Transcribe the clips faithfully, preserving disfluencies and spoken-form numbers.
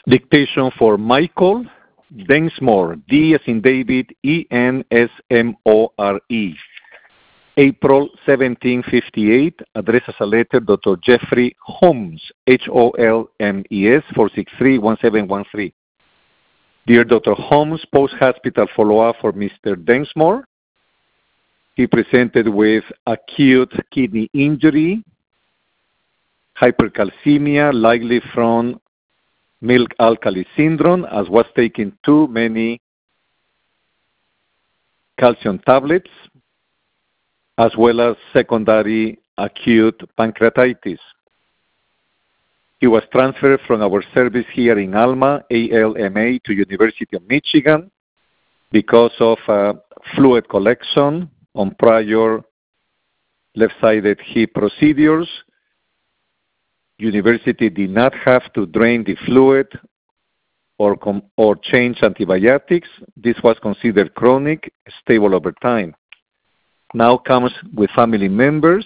Dictation for Michael Densmore, D as in David, E N S M O R E. April seventeen fifty-eight, address as a letter, Doctor Jeffrey Holmes, H O L M E S, four six three, one seven one three. Dear Doctor Holmes, post-hospital follow-up for Mister Densmore. He presented with acute kidney injury, hypercalcemia, likely from milk alkali syndrome, as was taking too many calcium tablets, as well as secondary acute pancreatitis. He was transferred from our service here in Alma, A L M A, to University of Michigan because of uh, fluid collection on prior left-sided hip procedures. University did not have to drain the fluid or, com or change antibiotics. This was considered chronic, stable over time. Now comes with family members.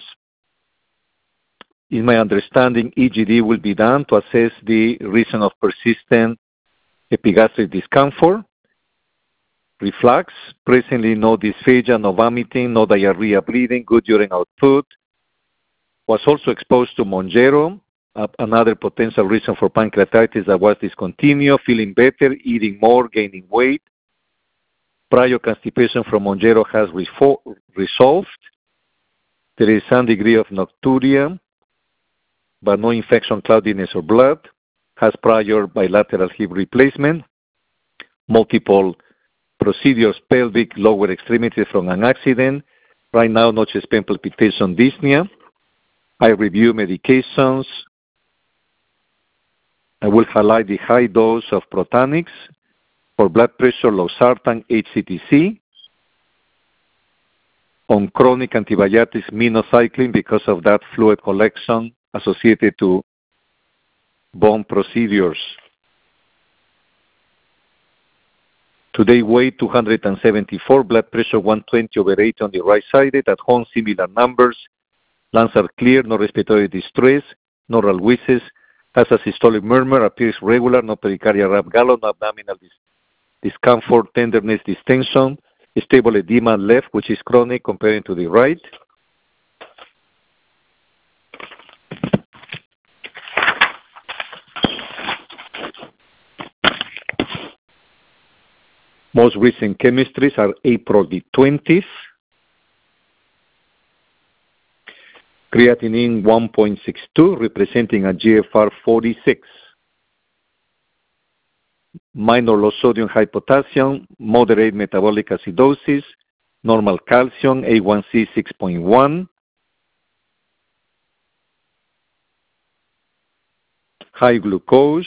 In my understanding, E G D will be done to assess the reason of persistent epigastric discomfort. Reflux, presently no dysphagia, no vomiting, no diarrhea, bleeding, good urine output. Was also exposed to Mounjaro, uh, another potential reason for pancreatitis that was discontinued, feeling better, eating more, gaining weight. Prior constipation from Mounjaro has resolved. There is some degree of nocturia, but no infection, cloudiness, or blood. Has prior bilateral hip replacement. Multiple procedures, pelvic, lower extremities from an accident. Right now, no chest pain, palpitation, dyspnea. I review medications. I will highlight the high dose of Protanix for blood pressure, losartan, H C T C. On chronic antibiotics, minocycline, because of that fluid collection associated to bone procedures. Today, weight two hundred seventy-four, blood pressure one twenty over eighty on the right side. At home, similar numbers. Lungs are clear, no respiratory distress, no oral wheezes. Has a systolic murmur, appears regular, no pericardial rap gallo, no abdominal dis discomfort, tenderness, distension. Stable edema left, which is chronic, comparing to the right. Most recent chemistries are April the twentieth. Creatinine one point six two, representing a G F R forty-six. Minor low sodium, high potassium, moderate metabolic acidosis, normal calcium, A one C six point one. High glucose.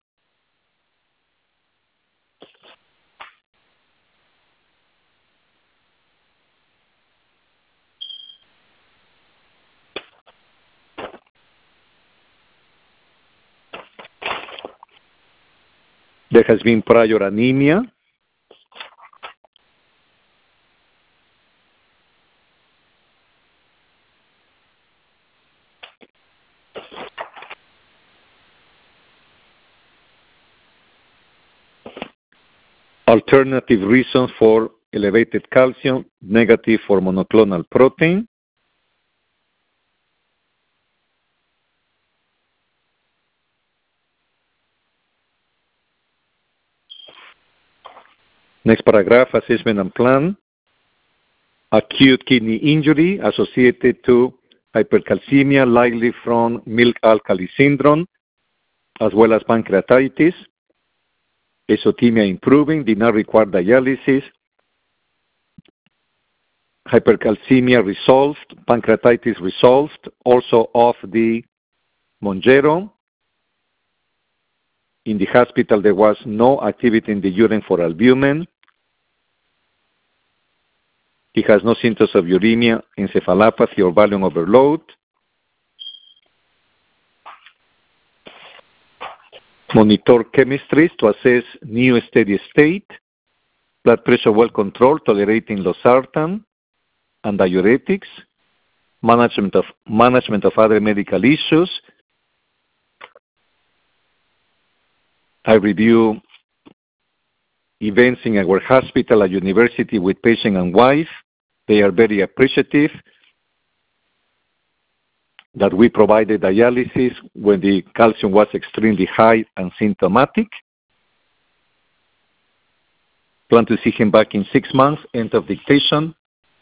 There has been prior anemia. Alternative reasons for elevated calcium, negative for monoclonal protein. Next paragraph, assessment and plan. Acute kidney injury associated to hypercalcemia, likely from milk alkali syndrome, as well as pancreatitis. Azotemia improving, did not require dialysis. Hypercalcemia resolved, pancreatitis resolved, also off the Mounjaro. In the hospital, there was no activity in the urine for albumin. He has no symptoms of uremia, encephalopathy, or volume overload. Monitor chemistries to assess new steady state. Blood pressure well controlled, tolerating losartan and diuretics. Management of, management of other medical issues. I I review events in our hospital at university with patient and wife. They are very appreciative that we provided dialysis when the calcium was extremely high and symptomatic. Plan to see him back in six months. End of dictation.